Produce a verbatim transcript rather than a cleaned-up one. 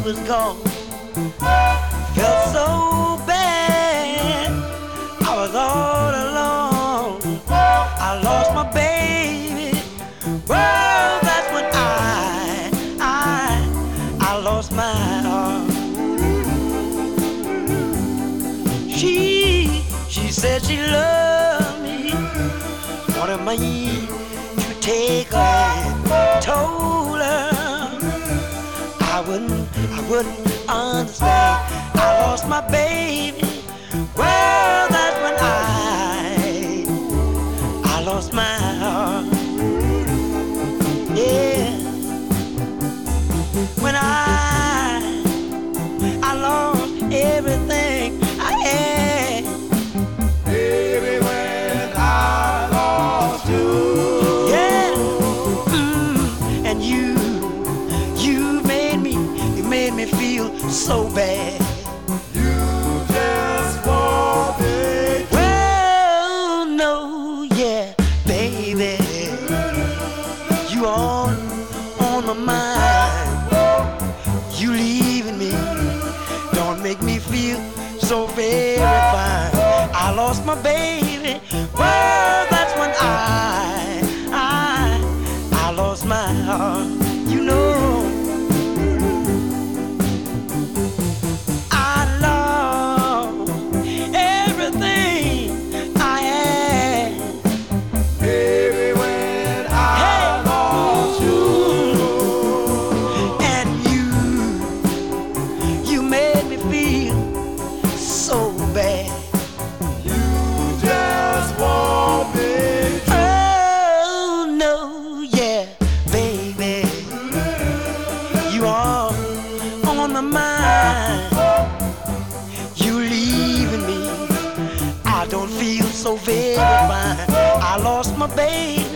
was gone. Felt so bad, I was all alone. I lost my baby. Well, that's when I, I, I lost my heart. She, she said she loved me, wanted me to take her hand. Told her I wouldn't, I wouldn't understand. I lost my baby. Well, that's when I, I lost my heart. Yeah. When I, I lost everything I had. Baby, when I lost you. Yeah. Mm. And you, you made me, you made me feel so bad. You just want me. Well, no, yeah, baby, you on, on my mind. You leaving me don't make me feel so very fine. I lost my baby. Well, that's when I, I, I lost my heart. You know, I lost everything I had. Baby, when I lost you. And you, you made me feel so bad. You just want me. Oh no, yeah, baby, you are on my mind. You leaving me, I don't feel so very fine. I lost my baby.